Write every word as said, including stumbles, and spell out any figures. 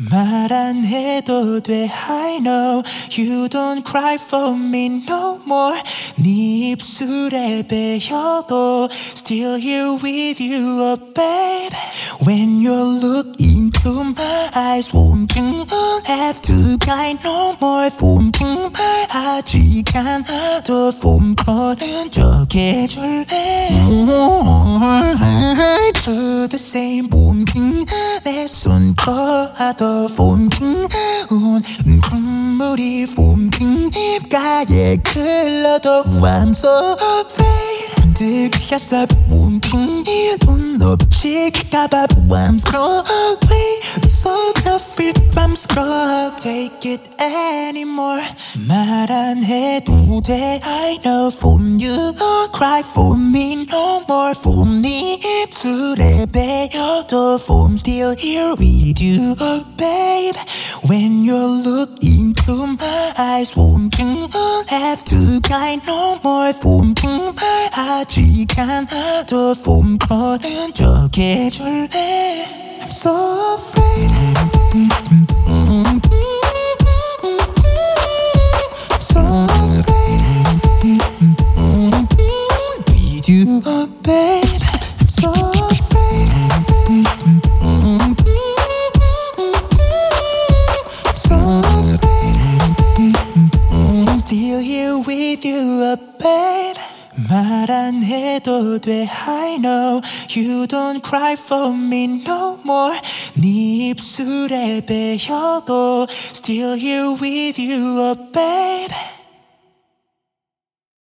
말 안 해도 돼 I know You don't cry for me no more 네 입술에 베어도 Still here with you oh baby When you look into my eyes Won't have to cry no more 폼핑 말하지 않아도 폼거는 적 해줄래 Do the same 폼핑 내 손 거하도 폼핑 운 콧물이 폼핑 입가에 흘러도 I'm so afraid 흔들렸어 폼핑 돈 놓칠까봐 I'm so afraid So afraid I'm so take it anymore 말 안 해도 돼 I know from you don't cry for me no more from 네 입술에 베어도 from still here with you oh babe When you look into my eyes won't have to cry no more from 말하지 않아도 from 거는 적 해줄래 I'm so afraid I'm so afraid with you oh babe I'm so afraid I'm so afraid Still here with you oh babe 말 안 해도 돼 I know You don't cry for me no more 네 입술에 베어도 Still here with you oh baby